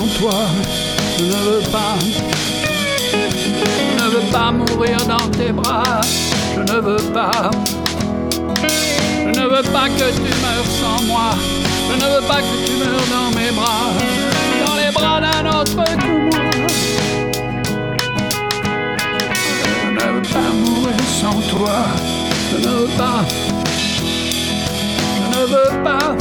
toi. Je ne veux pas. Je ne veux pas mourir dans tes bras. Je ne veux pas. Je ne veux pas que tu meurs sans moi. Je ne veux pas que tu meurs dans mes bras, dans les bras d'un autre que moi. Je ne veux pas mourir sans toi. Je ne veux pas. Je ne veux pas.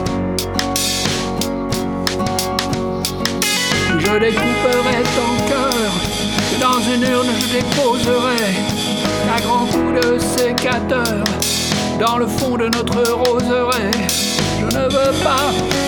Je découperai ton cœur, et dans une urne je déposerai un grand coup de sécateur dans le fond de notre roseraie. Je ne veux pas.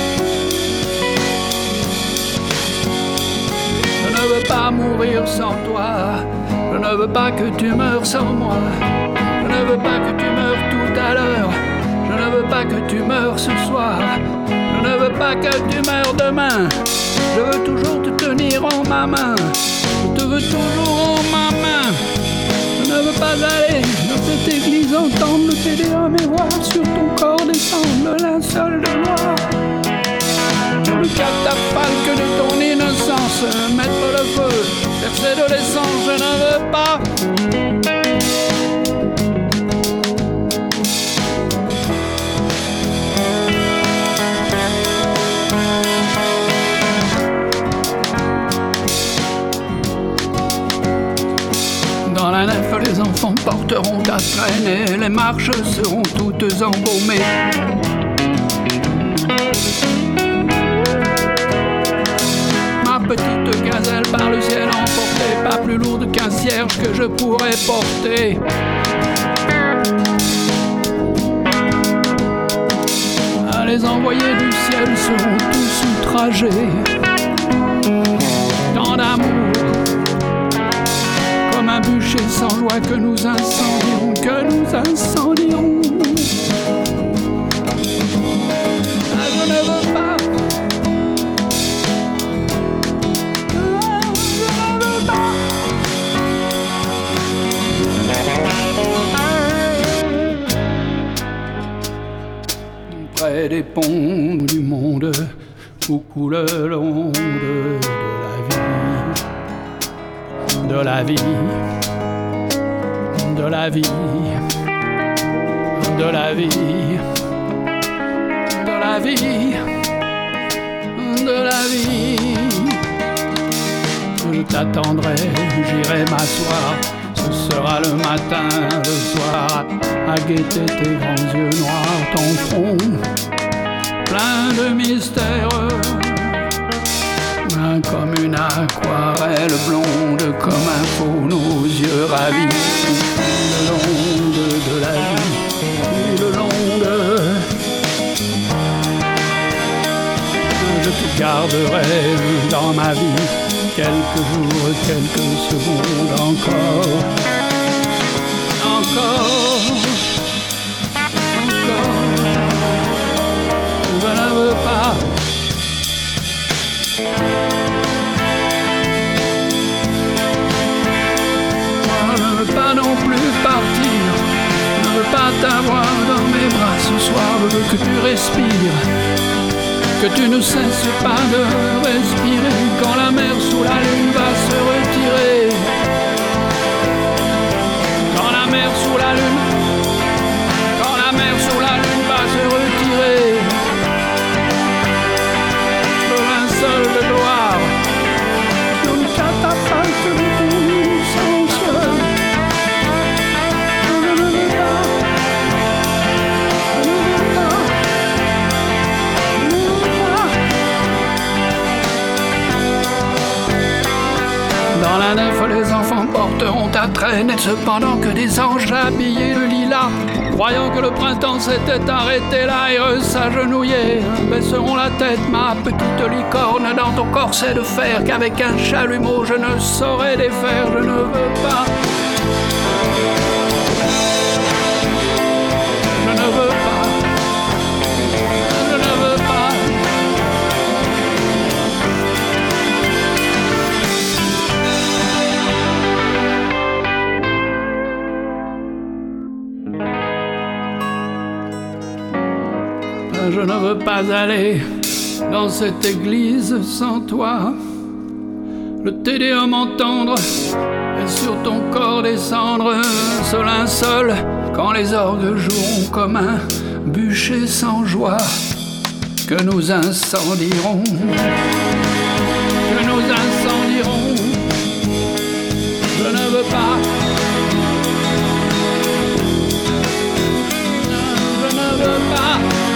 Je ne veux pas mourir sans toi. Je ne veux pas que tu meurs sans moi. Je ne veux pas que tu meurs tout à l'heure. Je ne veux pas que tu meurs ce soir. Je ne veux pas que tu meurs demain. Je veux toujours te tenir en ma main. Je te veux toujours en ma main. Je ne veux pas aller dans cette église entendre le téléhomme et voir sur ton corps descendre le linceul de noir. Le catafalque de ton innocence, mettre le feu, verser de l'essence, je ne veux pas. Dans la nef, les enfants porteront ta traînée, les marches seront toutes embaumées. Ma petite gazelle par le ciel emportée, pas plus lourde qu'un cierge que je pourrais porter. Les envoyés du ciel seront tous outragés. Tant d'amour, comme un bûcher sans joie que nous incendierons, que nous incendierons. Ah, je ne veux pas. Je ne veux pas. Près des ponts du monde où coule l'onde de la vie, de la vie, de la vie, de la vie, de la vie. Je t'attendrai, j'irai m'asseoir. Ce sera le matin, le soir, à guetter tes grands yeux noirs, ton front plein de mystères. Comme une aquarelle blonde, comme un faux, nos yeux ravis. Le long de la vie, et le long de... Je te garderai dans ma vie quelques jours, quelques secondes encore. Encore, encore. Je ne veux pas. Je ne veux pas non plus partir. Je ne veux pas t'avoir dans mes bras ce soir. Je veux que tu respires, que tu ne cesses pas de respirer. Quand la mer sous la lune va se retirer, quand la mer sous la lune, quand la mer sous la lune va se retirer, le linceul de gloire, sur le catafalque de ton innocence. Je ne veux pas, je ne veux pas, je ne veux pas. Dans la nef, les enfants porteront ta traîne, et cependant que des anges habillés de lilas, croyant que le printemps s'était arrêté là, et s'agenouiller, baisseront la tête, ma petite licorne, dans ton corset de fer qu'avec un chalumeau je ne saurais défaire. Je ne veux pas. Je ne veux pas. Je ne veux pas. Je ne veux pas aller dans cette église sans toi. Le tédéum entendre et sur ton corps descendre ce linceul quand les orgues joueront comme un bûcher sans joie que nous incendierons, que nous incendierons. Je ne veux pas, je ne veux pas,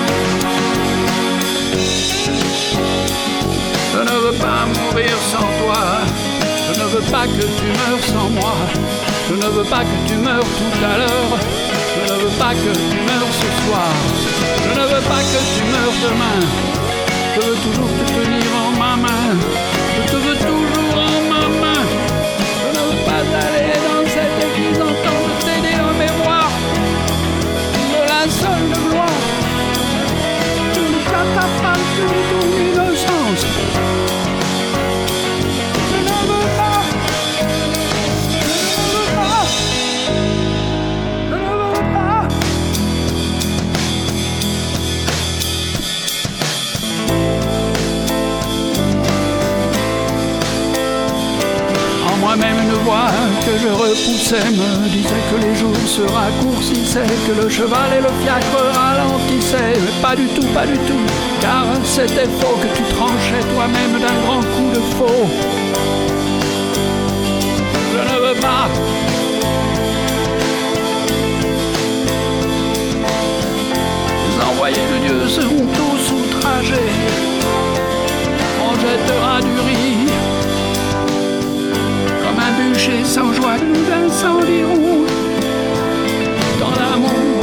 je ne veux pas mourir sans toi. Je ne veux pas que tu meurs sans moi. Je ne veux pas que tu meurs tout à l'heure. Je ne veux pas que tu meurs ce soir. Je ne veux pas que tu meurs demain. Je veux toujours te tenir en ma main. Je te veux toujours en ma main. Je ne veux pas aller dans cette église entendre t'aider en mémoire de la seule de gloire. Tu ne ta femme, tu ton innocence. Moi-même une voix que je repoussais me disait que les jours se raccourcissaient, que le cheval et le fiacre ralentissaient. Mais pas du tout, car c'était faux, que tu tranchais toi-même d'un grand coup de faux. Je ne veux pas. Les envoyés de Dieu seront tous outragés. On jettera du riz comme un bûcher sans joie, nous incendierons dans l'amour.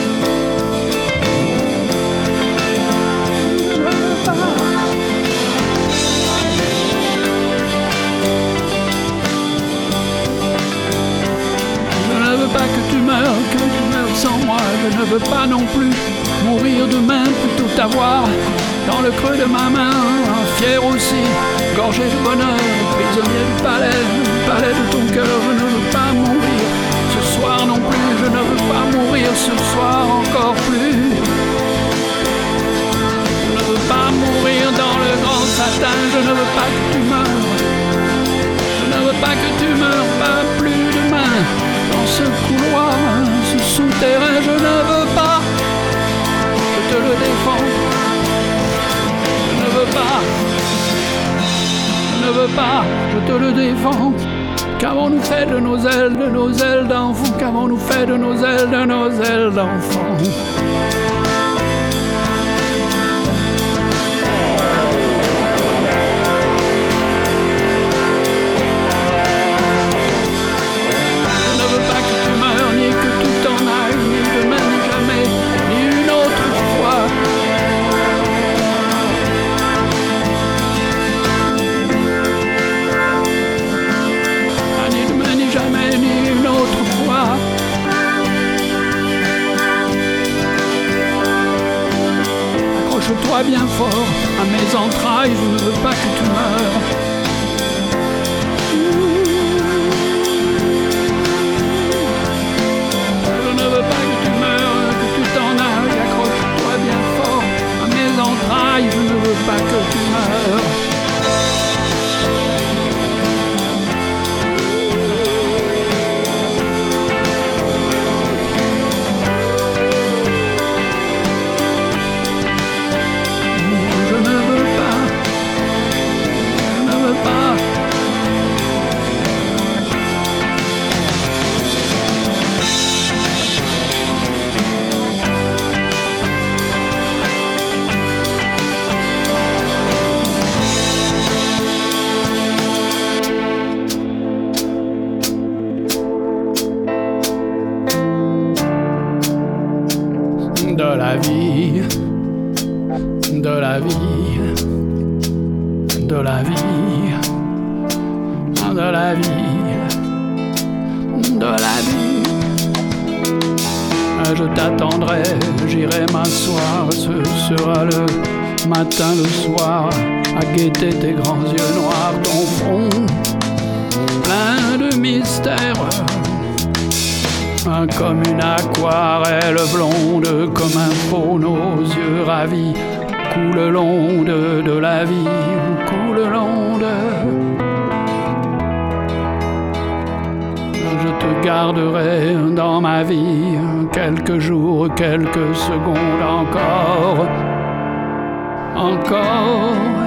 Je ne veux pas. Je ne veux pas que tu meurs sans moi. Je ne veux pas non plus mourir demain, plutôt t'avoir dans le creux de ma main, fier aussi, gorgé de bonheur, prisonnier du palais de ton cœur. Je ne veux pas mourir ce soir non plus, je ne veux pas mourir ce soir encore plus. Je ne veux pas mourir dans le grand satin, je ne veux pas que tu meurs. Je ne veux pas que tu meurs, pas plus demain, dans ce couloir, ce souterrain. Je ne veux pas, je te le défends. Je ne veux pas, je te le défends. Qu'avons-nous fait de nos ailes d'enfants? Qu'avons-nous fait de nos ailes d'enfants? Je ne veux pas que tu meurs, ni que tout t'en aille, ni demain, ni jamais, ni une autre fois. Jamais ni une autre fois. Accroche-toi bien fort à mes entrailles, je ne veux pas que tu meurs. Je ne veux pas que tu meurs, que tu t'en ailles. Accroche-toi bien fort à mes entrailles, je ne veux pas que tu meurs. De la vie, de la vie, de la vie, de la vie, de la vie. Je t'attendrai, j'irai m'asseoir, ce sera le matin, le soir, à guetter tes grands yeux noirs, ton front plein de mystères. Comme une aquarelle blonde, comme un faux, nos yeux ravis coule l'onde de la vie, où coule l'onde. Je te garderai dans ma vie quelques jours, quelques secondes encore, encore.